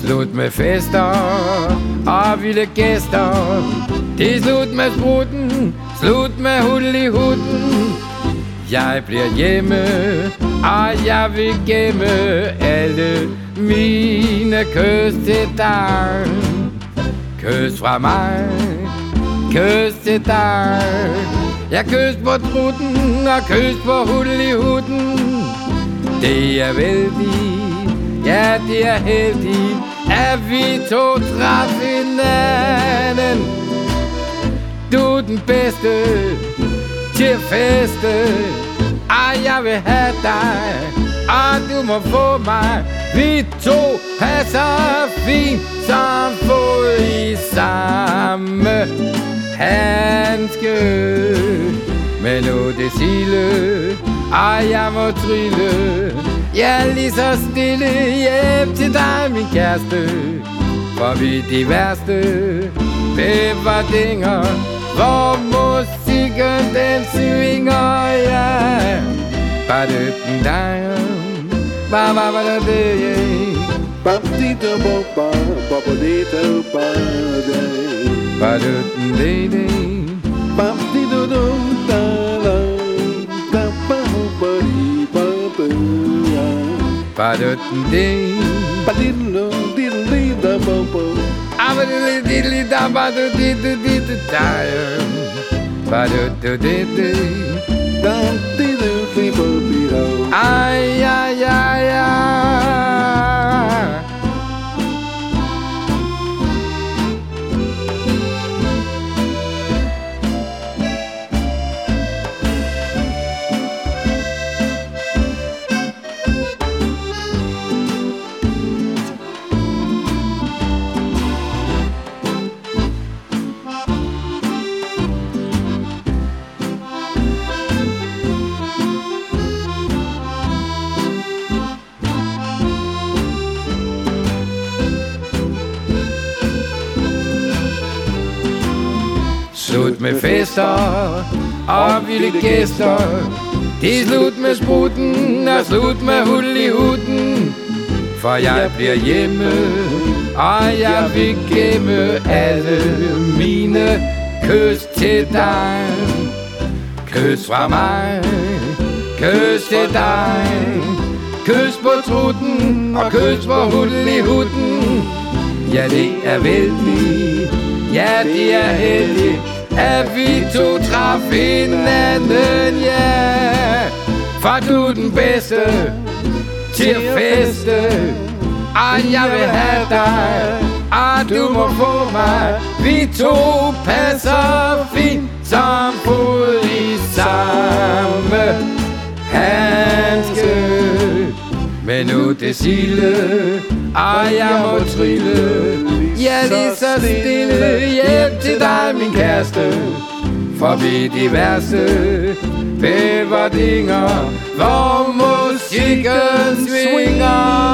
Slut med fester og vilde gæster. Det er slut med spruten, slut med hul i huden. Jeg bliver hjemme, og jeg vil gemme alle mine kys til dig. Kys fra mig, kys til dig. Jeg kys på truten og kys på hul i huden. Det er vældig, ja det er heldigt, at vi to traf hinanden. Du er den bedste til at feste, og jeg vil have dig, og du må få mig. Vi to passer fint som fod i samme handske. Men nu det sile, og jeg må trille. Jeg er lige så stille hjem til dig, min kæreste. For vi de værste pepperdinger, hvor musikken den svinger, ja. Ba-da-den dig, ba-ba-ba-da-da, ba-di-da-bo-ba, ba-ba-di-da-ba-da, ba-da-den-da-da, ba-di-da-da-da-da, da-ba-ba-di-ba-ba, ba-da-den-da, ba-di-da-da-da-da-ba-ba, ba-da-da-da-da-da-da, ba-da-da-da-da, da-di-da-di-ba-di-da. ay, ay, ay, ay. Slut med fester og vilde gæster. Det er slut med spruten og slut med hul i huden. For jeg bliver hjemme, og jeg vil gemme alle mine kys til dig. Kys fra mig, kys til dig. Kys på truten og kys på hul i huden. Ja, det er vældig, ja, det er heldigt, at vi to traf hinanden, ja. For du er den bedste til at feste, og jeg vil have dig, og du må få mig. Vi to passer fint som fod i samme handske. Men nu det sile, og jeg må trille. Jeg er lige så stille hjem til dig, min kæreste. Forbi de værste pepperdinger, hvor musikken svinger.